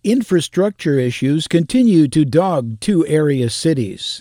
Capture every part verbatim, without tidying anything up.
Infrastructure issues continue to dog two area cities.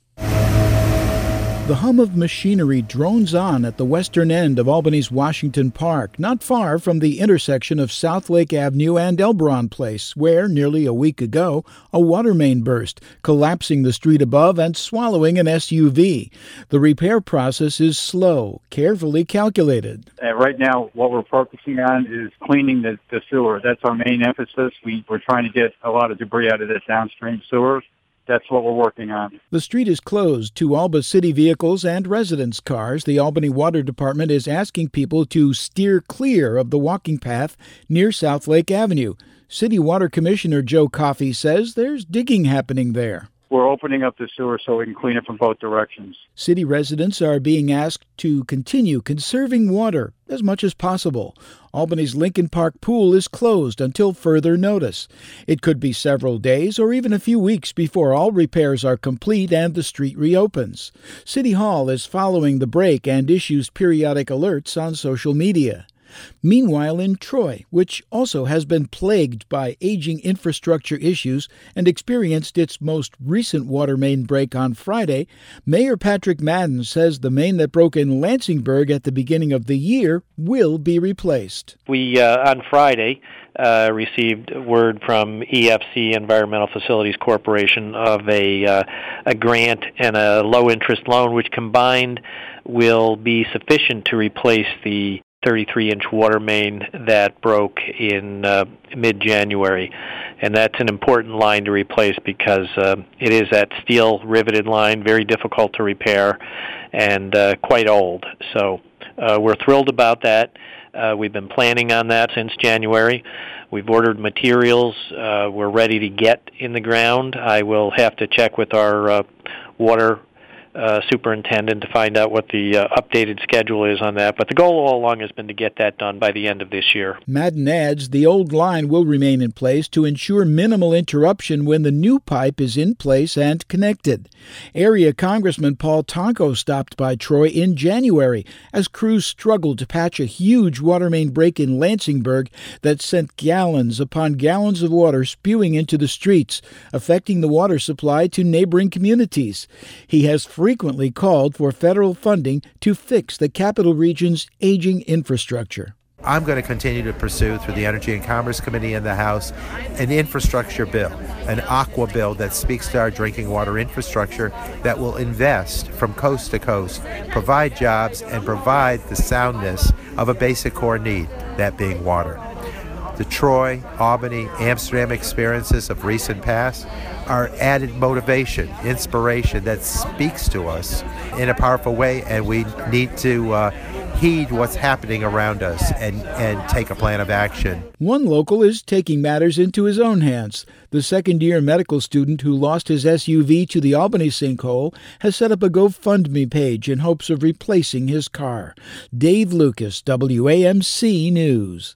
The hum of machinery drones on at the western end of Albany's Washington Park, not far from the intersection of South Lake Avenue and Elbron Place, where, nearly a week ago, a water main burst, collapsing the street above and swallowing an S U V. The repair process is slow, carefully calculated. Uh, right now, what we're focusing on is cleaning the, the sewer. That's our main emphasis. We, we're trying to get a lot of debris out of the downstream sewers. That's what we're working on. The street is closed to Alba city vehicles and residents' cars. The Albany Water Department is asking people to steer clear of the walking path near South Lake Avenue. City Water Commissioner Joe Coffey says there's digging happening there. We're opening up the sewer so we can clean it from both directions. City residents are being asked to continue conserving water as much as possible. Albany's Lincoln Park pool is closed until further notice. It could be several days or even a few weeks before all repairs are complete and the street reopens. City Hall is following the break and issues periodic alerts on social media. Meanwhile, in Troy, which also has been plagued by aging infrastructure issues and experienced its most recent water main break on Friday, Mayor Patrick Madden says the main that broke in Lansingburg at the beginning of the year will be replaced. We, uh, on Friday, uh, received word from E F C, Environmental Facilities Corporation, of a, uh, a grant and a low-interest loan, which combined will be sufficient to replace the thirty-three inch water main that broke in uh, mid-January. And that's an important line to replace because uh, it is that steel riveted line, very difficult to repair, and uh, quite old. So uh, we're thrilled about that. Uh, we've been planning on that since January. We've ordered materials. Uh, we're ready to get in the ground. I will have to check with our uh, water Uh, superintendent to find out what the uh, updated schedule is on that. But the goal all along has been to get that done by the end of this year. Madden adds the old line will remain in place to ensure minimal interruption when the new pipe is in place and connected. Area Congressman Paul Tonko stopped by Troy in January as crews struggled to patch a huge water main break in Lansingburg that sent gallons upon gallons of water spewing into the streets, affecting the water supply to neighboring communities. He has frequently called for federal funding to fix the capital region's aging infrastructure. I'm going to continue to pursue through the Energy and Commerce Committee in the House an infrastructure bill, an aqua bill that speaks to our drinking water infrastructure that will invest from coast to coast, provide jobs, and provide the soundness of a basic core need, that being water. The Troy, Albany, Amsterdam experiences of recent past are added motivation, inspiration that speaks to us in a powerful way, and we need to uh, heed what's happening around us and, and take a plan of action. One local is taking matters into his own hands. The second-year medical student who lost his S U V to the Albany sinkhole has set up a GoFundMe page in hopes of replacing his car. Dave Lucas, W A M C News.